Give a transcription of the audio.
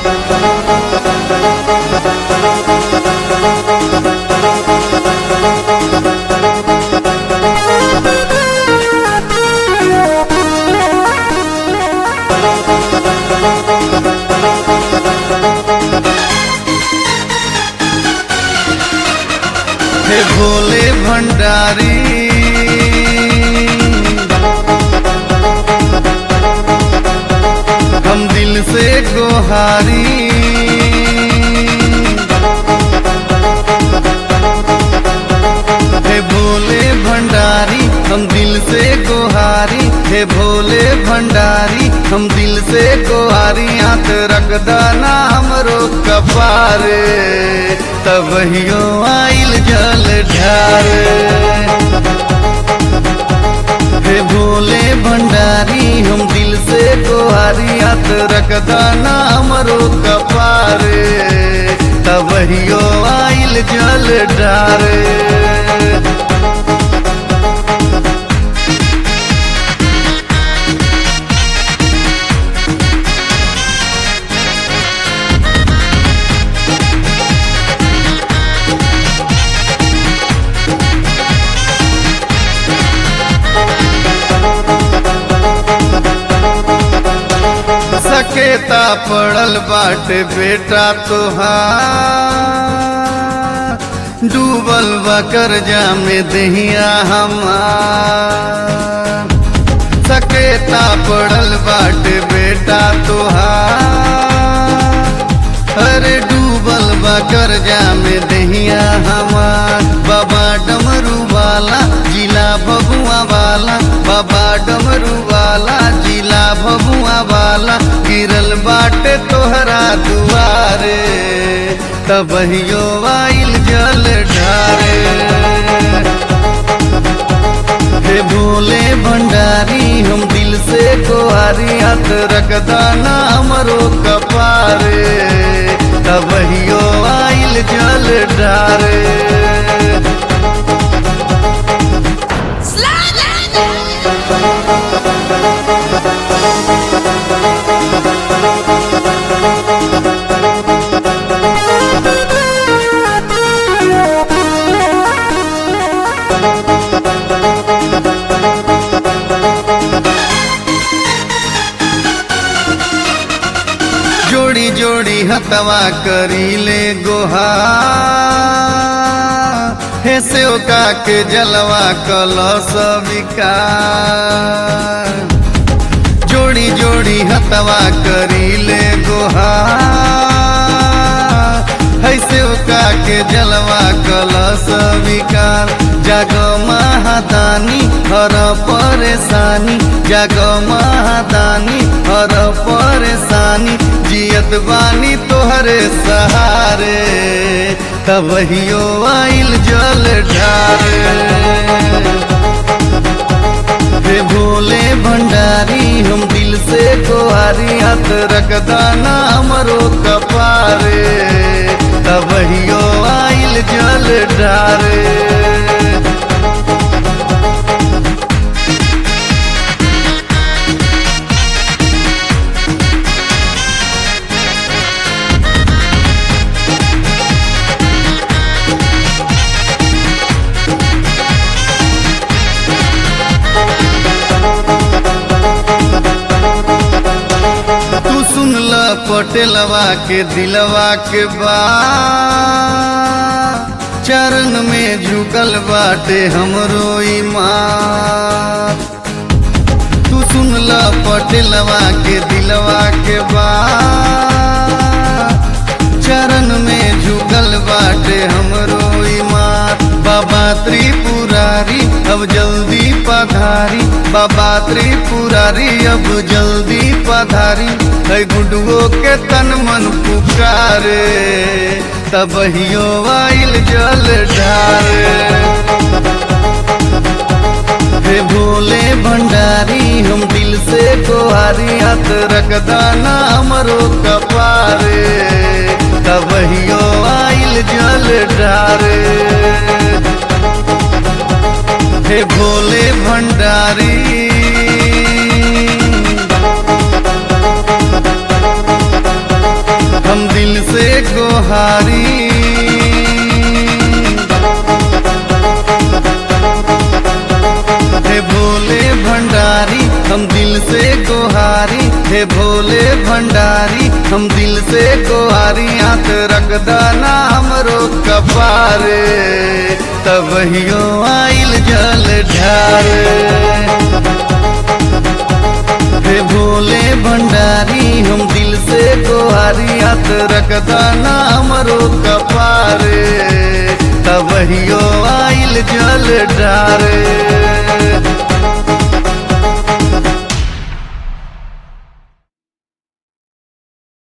हे भोले भंडारी हम दिल से गोहारी, हे भोले भंडारी हम दिल से गोहारी, हे भोले भंडारी हम दिल से गोहारी। हाथ रख दाना हमरो कपारे तबहियो आइल जल ढारे। हे भोले भंडारी हम दिल से गोहारी, हाथ रख दाना हमरो कपारे तबहियो आइल जल ढारे। सकेता पड़ल बाटे बेटा तोहार, डूबल बा कर्जा में दहिया हमार। सकेता पड़ल बाटे बेटा तोहार, अरे डूबल बा कर्जा में दहिया हमार। बाबा डमरू वाला जिला भभुआ वाला, बाबा डमरू वाला जिला भभुआ वाला, गिरल बाटे तोहरा दुआरे तबहियो आइल जल ढारे। हे भोले भंडारी हम दिल से गोहारी, हाथ रख दाना हमरो कपारे तबहियो आइल जल ढारे। जोड़ी जोड़ी हतवा करीले गोहार, हे सेवका के जलवा कलश विकार। जोड़ी जोड़ी हतवा करीले गोहार, है सेवका के जलवा कलश विकार। जाग महादानी हर परेशानी, जाग महादानी हर परेशानी, जियत बानी तोहरे सहारे तबहियो आइल जल ढारे। हे भोले भंडारी हम दिल से गोहारी, हाथ रख दाना हमरो कपारे तबहियो आइल जल ढारे। पटेलवा के दिलवा के बात, चरण में झुकल बाटे हमरो ईमान। तू सुन ल पटेलवा के दिलवा के बात, चरण में झुकल बाटे हमरो ईमान। बाबा त्रिपुरारी अब जल्दी पधारी, बाबा त्रिपुरारी अब जल्दी पधारी। है गुडुओ के तन मन पुकारे तबहियो आइल जल ढारे। हे भोले भंडारी हम दिल से गोहारी, हाथ रख दाना हमरो कपारे तबहियो आइल जल ढारे। हे भोले भंडारी गोहारी। हे भोले भंडारी हम दिल से गोहारी, हे भोले भंडारी हम दिल से गोहारी। हाथ रख दाना हमरो कपारे, तबहियो आइल जल ढारे। हे भोले भंडारी हम दिल से गोहारी, हाथ रख दाना हमरो कपारे, तबहियो आइल जल ढारे।